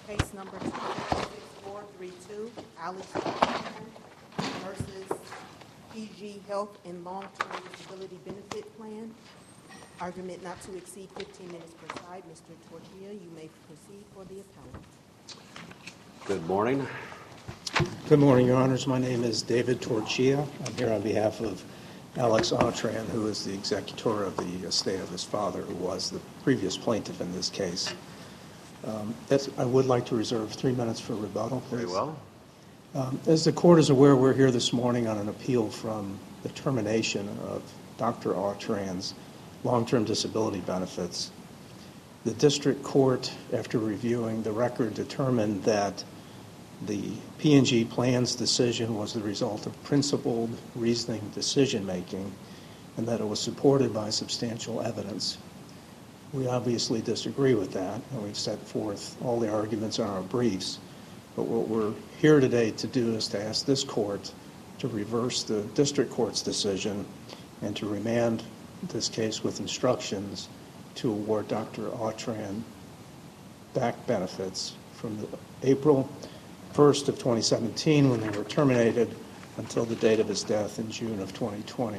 Case number 26432, Alex Autran versus PG Health and Long-Term Disability Benefit Plan. Argument not to exceed 15 minutes per side. Mr. Torchia, you may proceed for the appellant. Good morning. Good morning, Your Honors. My name is David Torchia. I'm here on behalf of Alex Autran, who is the executor of the estate of his father, who was the previous plaintiff in this case. I would like to reserve 3 minutes for rebuttal, please. Very well. As the court is aware, we're here this morning on an appeal from the termination of Dr. Autran's long-term disability benefits. The district court, after reviewing the record, determined that the P&G plan's decision was the result of principled reasoning decision-making and that it was supported by substantial evidence. We obviously disagree with that, and we've set forth all the arguments in our briefs. But what we're here today to do is to ask this court to reverse the district court's decision and to remand this case with instructions to award Dr. Autran back benefits from April 1st of 2017, when they were terminated, until the date of his death in June of 2020.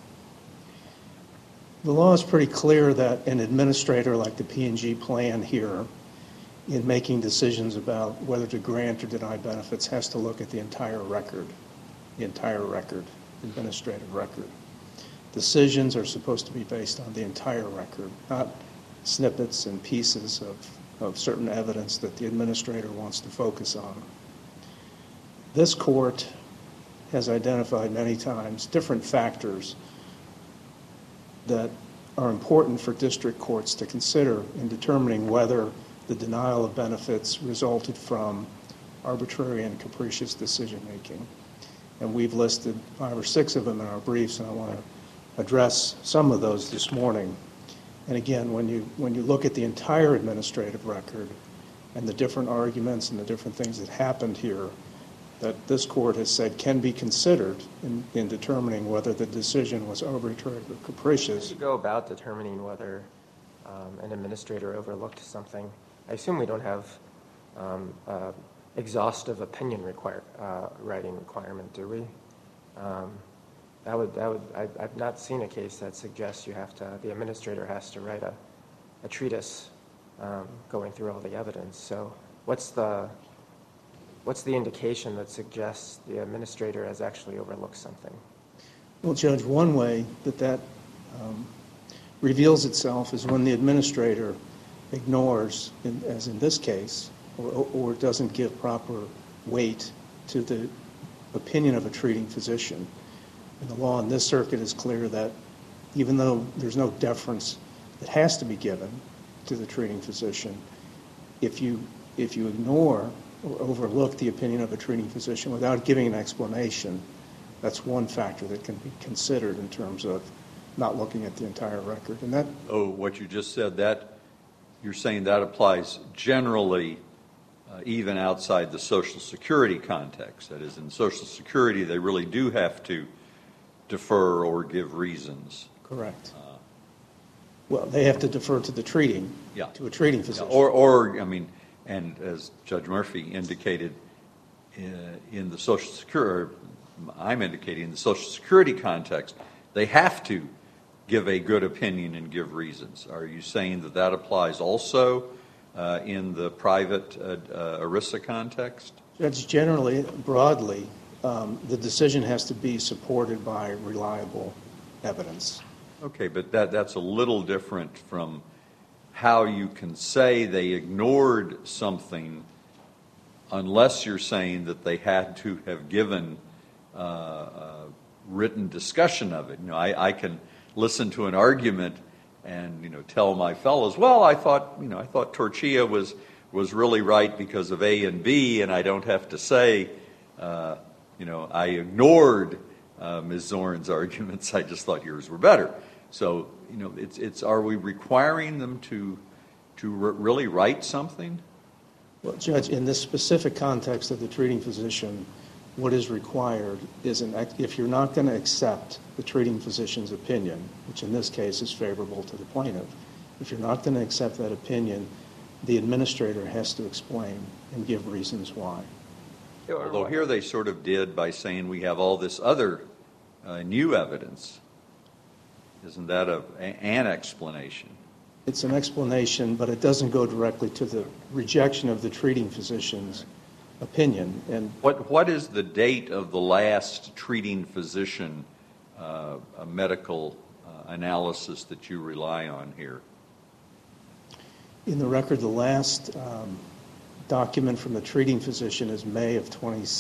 The law is pretty clear that an administrator like the P&G plan here, in making decisions about whether to grant or deny benefits, has to look at the entire record, administrative record. Decisions are supposed to be based on the entire record, not snippets and pieces of certain evidence that the administrator wants to focus on. This court has identified many times different factors that are important for district courts to consider in determining whether the denial of benefits resulted from arbitrary and capricious decision-making. And we've listed 5 or 6 of them in our briefs, and I want to address some of those this morning. And again, when you look at the entire administrative record and the different arguments and the different things that happened here that this court has said can be considered in determining whether the decision was arbitrary or capricious. How do you go about determining whether an administrator overlooked something? I assume we don't have exhaustive opinion writing requirement, do we? I've not seen a case that suggests the administrator has to write a treatise going through all the evidence. So what's the indication that suggests the administrator has actually overlooked something? Well, Judge, one way that reveals itself is when the administrator ignores, as in this case, or doesn't give proper weight to the opinion of a treating physician. And the law in this circuit is clear that even though there's no deference that has to be given to the treating physician, if you ignore or overlook the opinion of a treating physician without giving an explanation, that's one factor that can be considered in terms of not looking at the entire record. And that. Oh, what you just said, that you're saying that applies generally even outside the Social Security context. That is, in Social Security, they really do have to defer or give reasons. Correct. Well, they have to defer to the treating, to a treating physician. And as Judge Murphy indicated in the Social Security, I'm indicating in the Social Security context, they have to give a good opinion and give reasons. Are you saying that applies also in the private ERISA context? Judge, generally, broadly, the decision has to be supported by reliable evidence. Okay, but that's a little different from how you can say they ignored something unless you're saying that they had to have given written discussion of it. I can listen to an argument and tell my fellows, well, I thought Torchia was really right because of A and B, and I don't have to say I ignored Ms. Zorn's arguments. I just thought yours were better. So are we requiring them to really write something? Well, Judge, in this specific context of the treating physician, what is required is if you're not going to accept the treating physician's opinion, which in this case is favorable to the plaintiff, if you're not going to accept that opinion, the administrator has to explain and give reasons why. Although here they sort of did by saying we have all this other new evidence. Isn't that an explanation? It's an explanation, but it doesn't go directly to the rejection of the treating physician's opinion. And what is the date of the last treating physician medical analysis that you rely on here? in the record, the last document from the treating physician is May of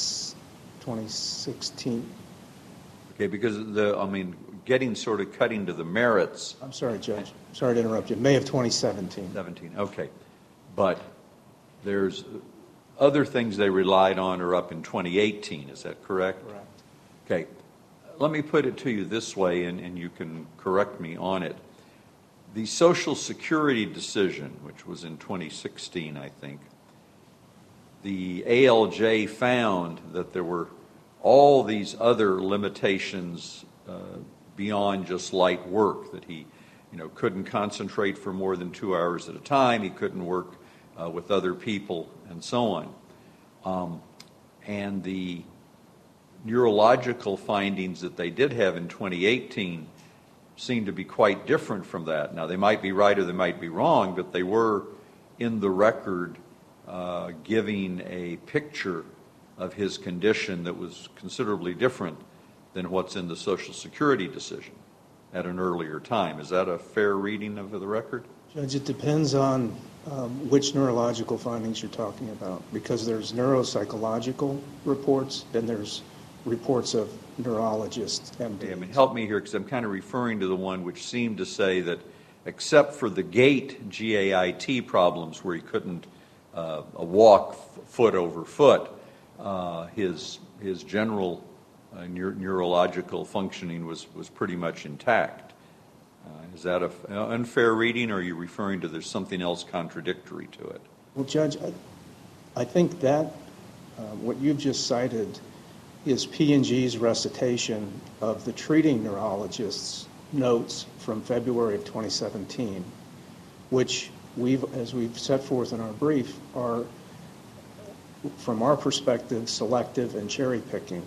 2016. Okay, because getting sort of cutting to the merits. I'm sorry, Judge. Sorry to interrupt you. May of 2017. 17, okay. But there's other things they relied on are up in 2018, is that correct? Correct. Okay. Let me put it to you this way, and you can correct me on it. The Social Security decision, which was in 2016, I think, the ALJ found that there were all these other limitations beyond just light work, that he couldn't concentrate for more than 2 hours at a time, he couldn't work with other people, and so on. And the neurological findings that they did have in 2018 seem to be quite different from that. Now, they might be right or they might be wrong, but they were in the record giving a picture of his condition that was considerably different than what's in the Social Security decision at an earlier time. Is that a fair reading of the record? Judge, it depends on which neurological findings you're talking about, because there's neuropsychological reports and there's reports of neurologists, MDs. Okay, help me here, because I'm kind of referring to the one which seemed to say that except for the gait, GAIT problems where he couldn't walk foot over foot, his general neurological functioning was pretty much intact. Is that an unfair reading, or are you referring to there's something else contradictory to it? Well, Judge, I think that what you've just cited is P&G's recitation of the treating neurologist's notes from February of 2017, which as we've set forth in our brief, are, from our perspective, selective and cherry-picking.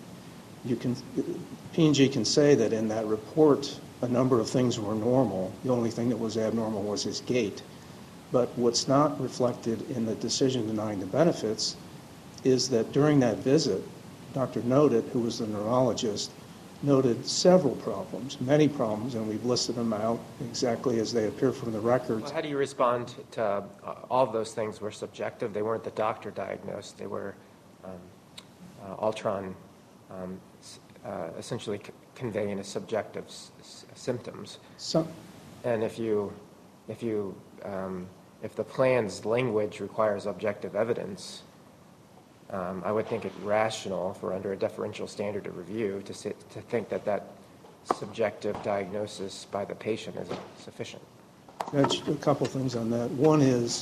P&G can say that in that report a number of things were normal. The only thing that was abnormal was his gait. But what's not reflected in the decision denying the benefits is that during that visit, Dr. Noted, who was the neurologist, noted several problems, many problems, and we've listed them out exactly as they appear from the records. Well, how do you respond to all of those things were subjective? They weren't the doctor diagnosed. They were Altron essentially conveying a subjective symptoms. And if the plan's language requires objective evidence, I would think it rational for under a deferential standard of review to think that subjective diagnosis by the patient is sufficient. Judge, a couple things on that. One is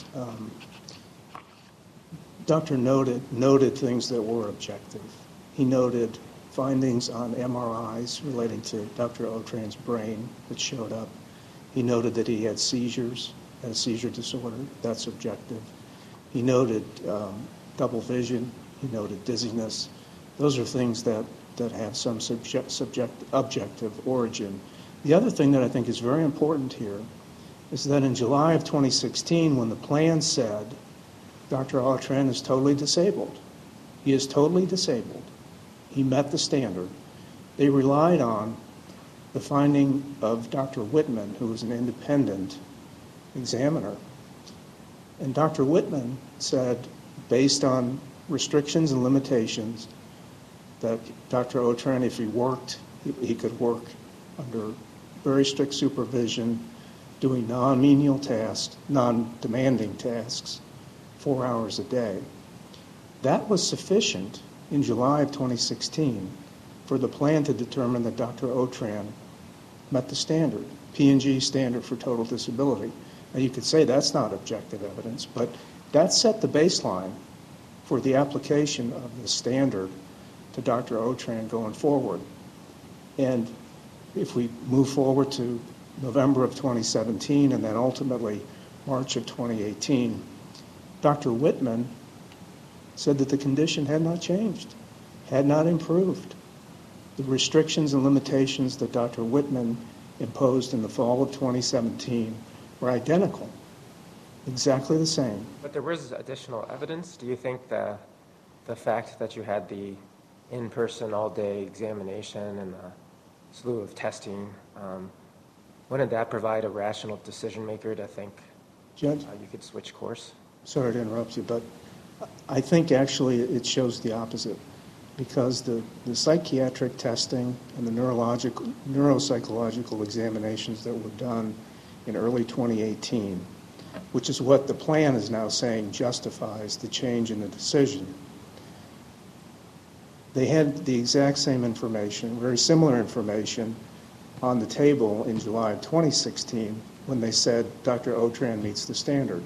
Dr. noted things that were objective. He noted findings on MRIs relating to Dr. Otran's brain that showed up. He noted that he had seizures, had a seizure disorder. That's objective. He noted double vision. He noted dizziness. Those are things that have some objective origin. The other thing that I think is very important here is that in July of 2016, when the plan said Dr. Otran is totally disabled, he is totally disabled, he met the standard, they relied on the finding of Dr. Whitman, who was an independent examiner. And Dr. Whitman said, based on restrictions and limitations, that Dr. Otran, if he worked, he could work under very strict supervision, doing non-menial tasks, non-demanding tasks, 4 hours a day. That was sufficient in July of 2016 for the plan to determine that Dr. Otran met the standard, P&G standard for total disability. Now, you could say that's not objective evidence, but that set the baseline for the application of the standard to Dr. Otran going forward. And if we move forward to November of 2017 and then ultimately March of 2018, Dr. Whitman said that the condition had not changed, had not improved. The restrictions and limitations that Dr. Whitman imposed in the fall of 2017 were identical, exactly the same. But there was additional evidence. Do you think the fact that you had the in-person all-day examination and the slew of testing, wouldn't that provide a rational decision-maker to think Judge, you could switch course? sorry to interrupt you, but I think actually it shows the opposite, because the psychiatric testing and the neuropsychological examinations that were done in early 2018, which is what the plan is now saying justifies the change in the decision, they had the exact same information, very similar information, on the table in July of 2016 when they said Dr. Otran meets the standard.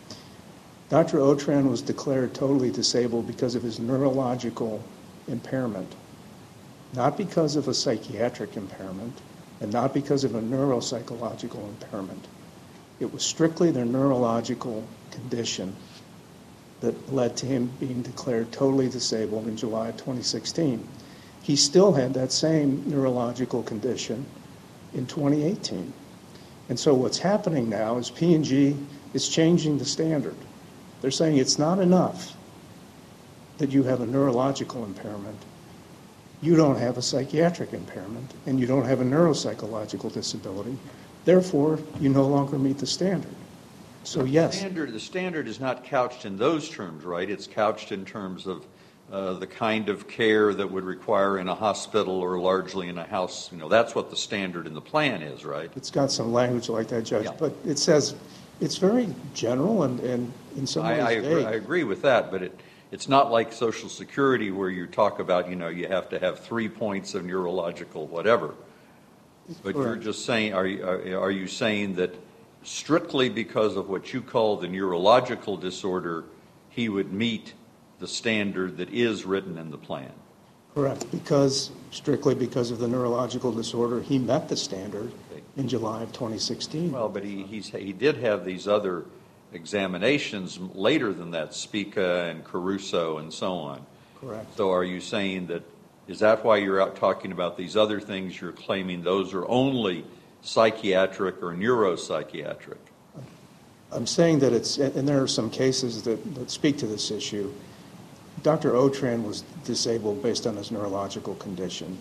Dr. Otran was declared totally disabled because of his neurological impairment, not because of a psychiatric impairment and not because of a neuropsychological impairment. It was strictly their neurological condition that led to him being declared totally disabled in July of 2016. He still had that same neurological condition in 2018. And so what's happening now is P&G is changing the standard. They're saying it's not enough that you have a neurological impairment. You don't have a psychiatric impairment, and you don't have a neuropsychological disability. Therefore, you no longer meet the standard. So yes. The standard is not couched in those terms, right? It's couched in terms of the kind of care that would require in a hospital or largely in a house. That's what the standard in the plan is, right? It's got some language like that, Judge, Yeah. but it says it's very general and in some ways I vague. agree with that, but it's not like Social Security where you talk about, you have to have 3 points of neurological whatever. But you're just saying, are you saying that strictly because of what you call the neurological disorder, he would meet the standard that is written in the plan? Correct, strictly because of the neurological disorder, he met the standard in July of 2016. Well, but he did have these other examinations later than that, Spica and Caruso and so on. Correct. So are you saying is that why you're out talking about these other things? You're claiming those are only psychiatric or neuropsychiatric? I'm saying that and there are some cases that speak to this issue. Dr. Otran was disabled based on his neurological condition.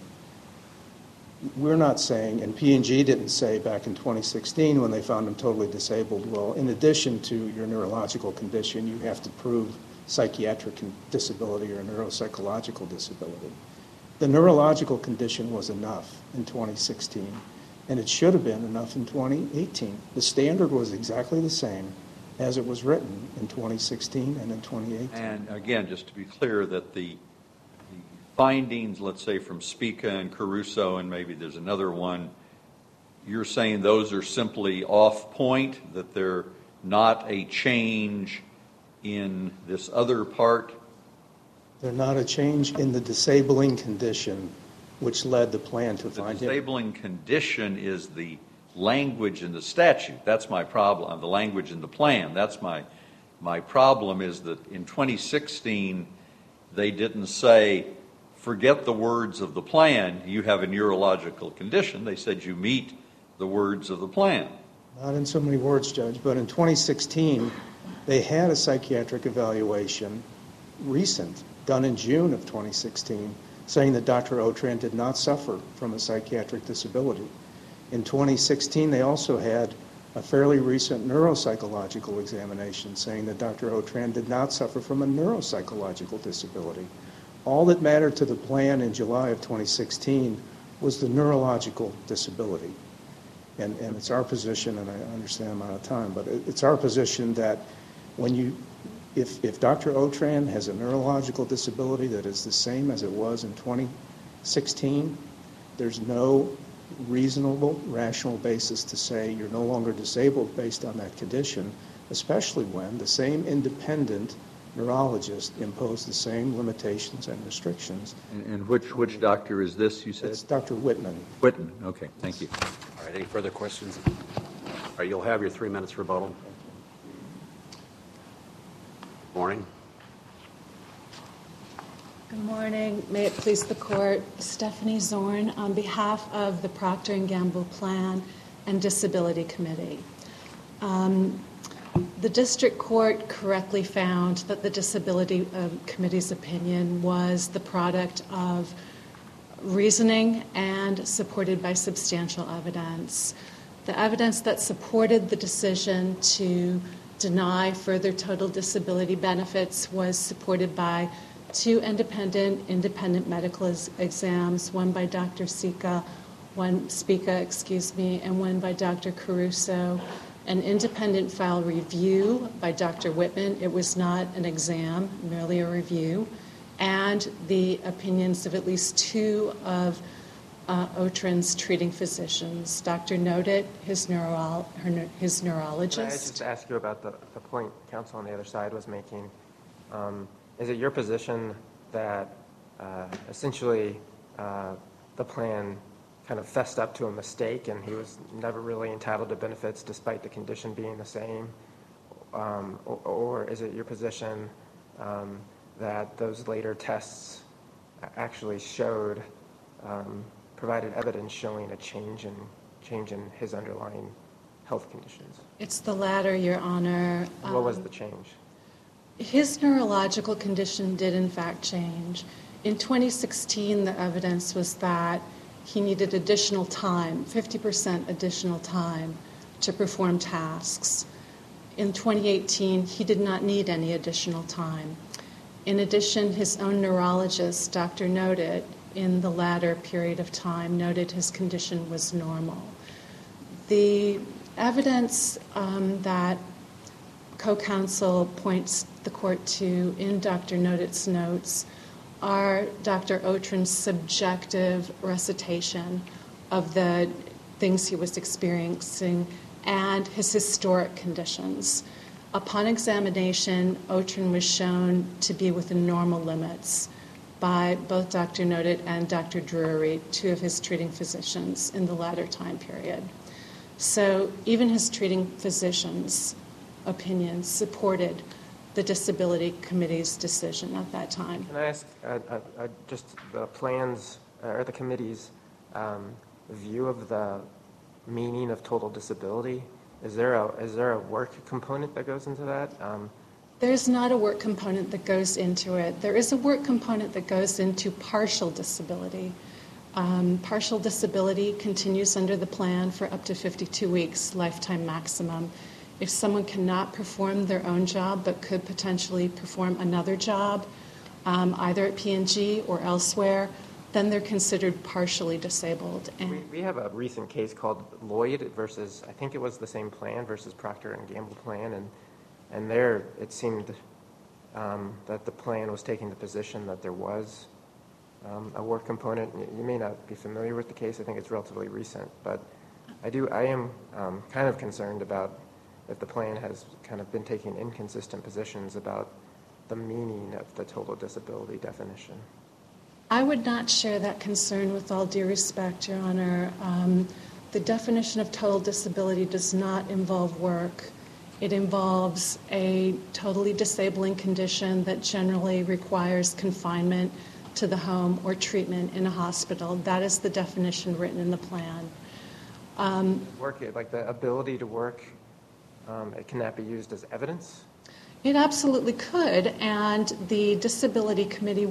We're not saying, and P&G didn't say back in 2016 when they found him totally disabled, well, in addition to your neurological condition, you have to prove psychiatric disability or neuropsychological disability. The neurological condition was enough in 2016, and it should have been enough in 2018. The standard was exactly the same as it was written in 2016 and in 2018. And again, just to be clear, that the findings, let's say from Spica and Caruso, and maybe there's another one, you're saying those are simply off point, that they're not a change in this other part? They're not a change in the disabling condition which led the plan to The find him. disabling condition is the language in the statute. That's my problem. The language in the plan. That's my problem is that in 2016, they didn't say, forget the words of the plan, you have a neurological condition. They said you meet the words of the plan. Not in so many words, Judge, but in 2016, they had a psychiatric evaluation, recent, done in June of 2016, saying that Dr. Otran did not suffer from a psychiatric disability. In 2016, they also had a fairly recent neuropsychological examination saying that Dr. Otran did not suffer from a neuropsychological disability. All that mattered to the plan in July of 2016 was the neurological disability. And it's our position, and I understand I'm out of time, but it's our position that if Dr. Otran has a neurological disability that is the same as it was in 2016, there's no reasonable, rational basis to say you're no longer disabled based on that condition, especially when the same independent neurologist imposed the same limitations and restrictions. And which doctor is this, you said? It's Dr. Whitman. Whitman. Okay, thank you. All right, any further questions? All right, you'll have your 3 minutes rebuttal. Morning. Good morning. May it please the court. Stephanie Zorn on behalf of the Procter & Gamble Plan and Disability Committee. The district court correctly found that the Disability Committee's opinion was the product of reasoning and supported by substantial evidence. The evidence that supported the decision to deny further total disability benefits was supported by two independent medical exams, one by Dr. Spica, and one by Dr. Caruso, an independent file review by Dr. Whitman. It was not an exam, merely a review, and the opinions of at least two of Otran's treating physicians, Dr. Nodet, his neurologist. Can I just ask you about the point counsel on the other side was making? Is it your position that essentially the plan kind of fessed up to a mistake and he was never really entitled to benefits despite the condition being the same? Or is it your position that those later tests actually provided evidence showing a change in his underlying health conditions? It's the latter, Your Honor. What was the change? His neurological condition did in fact change. In 2016, the evidence was that he needed additional time, 50% additional time, to perform tasks. In 2018, he did not need any additional time. In addition, his own neurologist, Dr. Nodet, in the latter period of time, noted his condition was normal. The evidence that co-counsel points the court to in Dr. Nodet's notes are Dr. Otran's subjective recitation of the things he was experiencing and his historic conditions. Upon examination, Otran was shown to be within normal limits by both Dr. Nodet and Dr. Drury, two of his treating physicians in the latter time period. So even his treating physicians' opinions supported the Disability Committee's decision at that time. Can I ask just the plans or the committee's view of the meaning of total disability? Is there a work component that goes into that? There's not a work component that goes into it. There is a work component that goes into partial disability. Partial disability continues under the plan for up to 52 weeks, lifetime maximum. If someone cannot perform their own job but could potentially perform another job, either at P&G or elsewhere, then they're considered partially disabled. And we have a recent case called Lloyd versus, I think it was the same plan, versus Procter & Gamble plan, and there it seemed that the plan was taking the position that there was a work component. You may not be familiar with the case. I think it's relatively recent, but I am kind of concerned about if the plan has kind of been taking inconsistent positions about the meaning of the total disability definition. I would not share that concern with all due respect, Your Honor. The definition of total disability does not involve work. It involves a totally disabling condition that generally requires confinement to the home or treatment in a hospital. That is the definition written in the plan. Work, like the ability to work, it cannot be used as evidence? It absolutely could, and the Disability Committee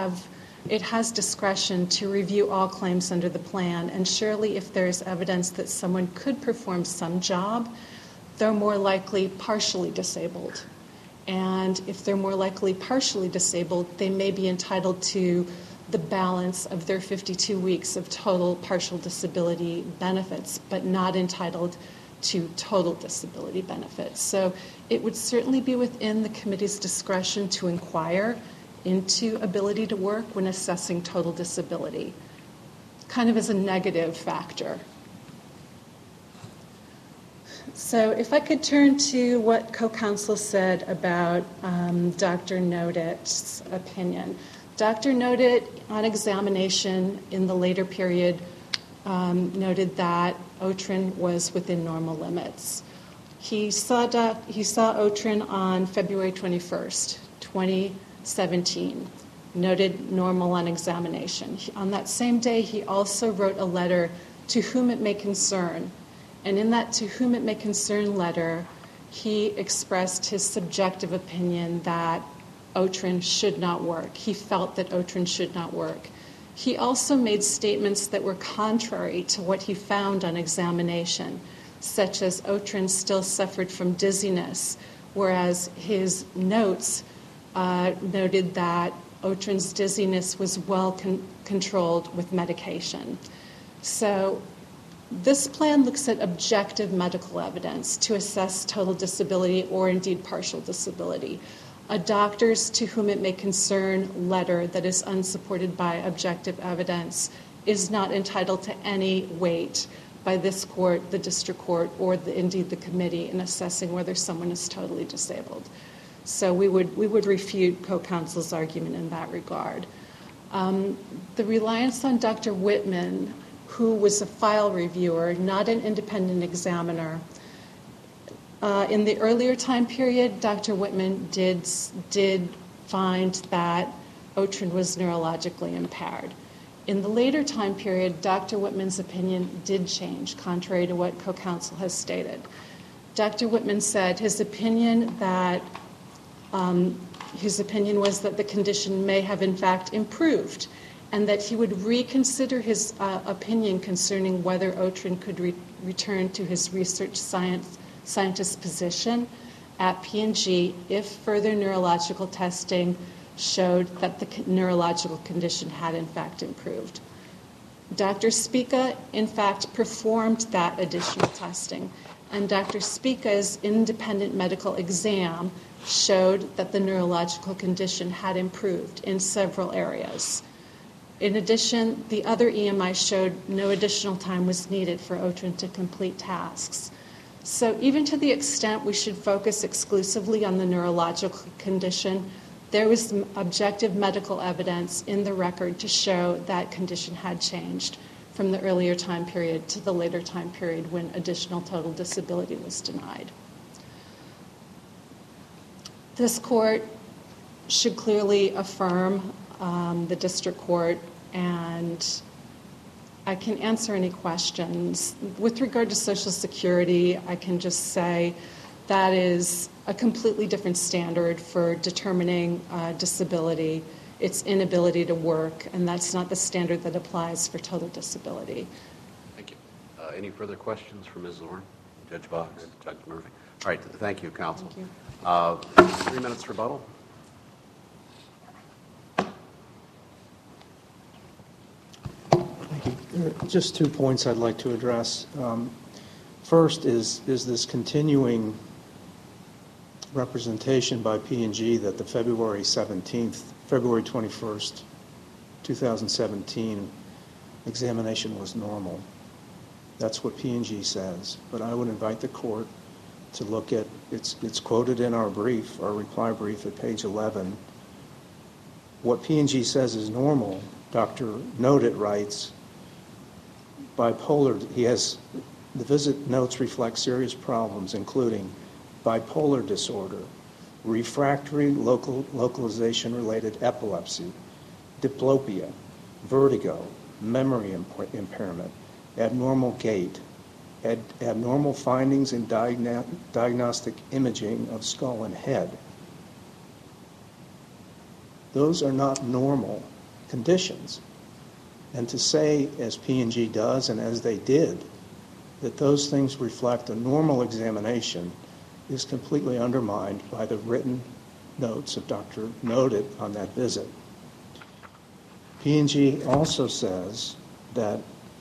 has discretion to review all claims under the plan, and surely if there's evidence that someone could perform some job, they're more likely partially disabled. And if they're more likely partially disabled, they may be entitled to the balance of their 52 weeks of total partial disability benefits, but not entitled to total disability benefits. So it would certainly be within the committee's discretion to inquire into ability to work when assessing total disability, kind of as a negative factor. So if I could turn to what co-counsel said about Dr. Nodet's opinion. Dr. Nodet, on examination in the later period, noted that Otran was within normal limits. He saw Otrin on February 21st, 2017, noted normal on examination. On that same day, he also wrote a letter to whom it may concern. And in that to whom it may concern letter, he expressed his subjective opinion that Otrin should not work. He felt that Otrin should not work. He also made statements that were contrary to what he found on examination, such as Otrin still suffered from dizziness, whereas his notes noted that Otrin's dizziness was well controlled with medication. So this plan looks at objective medical evidence to assess total disability or indeed partial disability. A doctor's to whom it may concern letter that is unsupported by objective evidence is not entitled to any weight by this court, the district court, or indeed the committee in assessing whether someone is totally disabled. So we would refute co-counsel's argument in that regard. The reliance on Dr. Whitman, who was a file reviewer, not an independent examiner. In the earlier time period, Dr. Whitman did find that Otrin was neurologically impaired. In the later time period, Dr. Whitman's opinion did change, contrary to what co-counsel has stated. Dr. Whitman said his opinion was that the condition may have in fact improved, and that he would reconsider his opinion concerning whether Otrin could return to his research scientist position at P&G if further neurological testing showed that the neurological condition had in fact improved. Dr. Spica, in fact, performed that additional testing, and Dr. Spica's independent medical exam showed that the neurological condition had improved in several areas. In addition, the other EMI showed no additional time was needed for Otrin to complete tasks. So even to the extent we should focus exclusively on the neurological condition, there was objective medical evidence in the record to show that condition had changed from the earlier time period to the later time period when additional total disability was denied. This court should clearly affirm the district court, and I can answer any questions. With regard to Social Security, I can just say that is a completely different standard for determining disability, its inability to work, and that's not the standard that applies for total disability. Thank you. Any further questions for Ms. Zorn, Judge Boggs, Judge Murphy? All right, thank you, counsel. Thank you. 3 minutes rebuttal. Thank you. Just 2 points I'd like to address. First is this continuing representation by P&G that the February 21st, 2017 examination was normal. That's what P&G says. But I would invite the court to look at, it's quoted in our brief, our reply brief at page 11. What P&G says is normal. Dr. Nodet writes, bipolar, the visit notes reflect serious problems, including bipolar disorder, refractory localization-related epilepsy, diplopia, vertigo, memory impairment, abnormal gait, abnormal findings in diagnostic imaging of skull and head. Those are not normal conditions. And to say, as P&G does and as they did, that those things reflect a normal examination is completely undermined by the written notes of Dr. Nodet on that visit. P&G also says that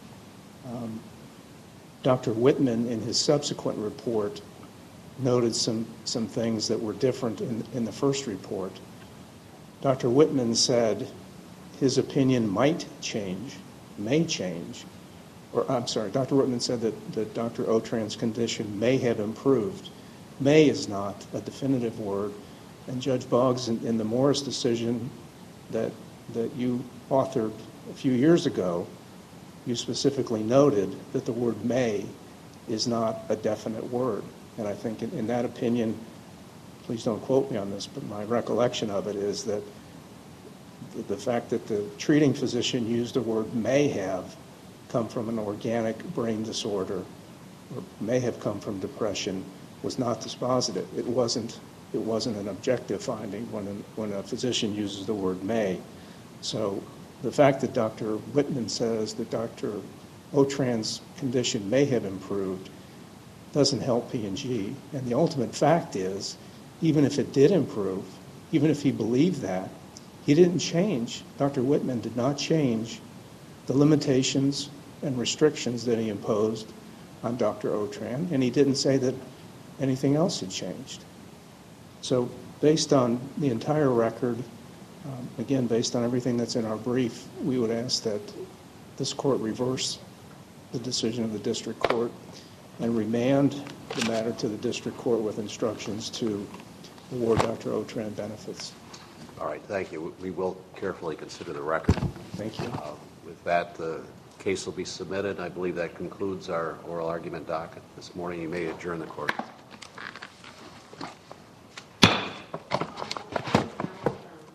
Dr. Whitman, in his subsequent report, noted some things that were different in the first report. Dr. Whitman said his opinion might change, may change, or I'm sorry, Dr. Whitman said that Dr. Otran's condition may have improved. May is not a definitive word, and Judge Boggs, in the Morris decision that you authored a few years ago, you specifically noted that the word may is not a definite word. And I think in that opinion, please don't quote me on this, but my recollection of it is that the fact that the treating physician used the word may have come from an organic brain disorder or may have come from depression was not dispositive. It wasn't an objective finding when a physician uses the word may. So the fact that Dr. Whitman says that Dr. Otran's condition may have improved doesn't help P&G. And the ultimate fact is, even if it did improve, even if he believed that, he didn't change. Dr. Whitman did not change the limitations and restrictions that he imposed on Dr. Otran, and he didn't say that anything else had changed. So based on the entire record, again, based on everything that's in our brief, we would ask that this court reverse the decision of the district court and remand the matter to the district court with instructions to award Dr. Otran benefits. All right, thank you. We will carefully consider the record. Thank you. With that, the case will be submitted. I believe that concludes our oral argument docket this morning. You may adjourn the court.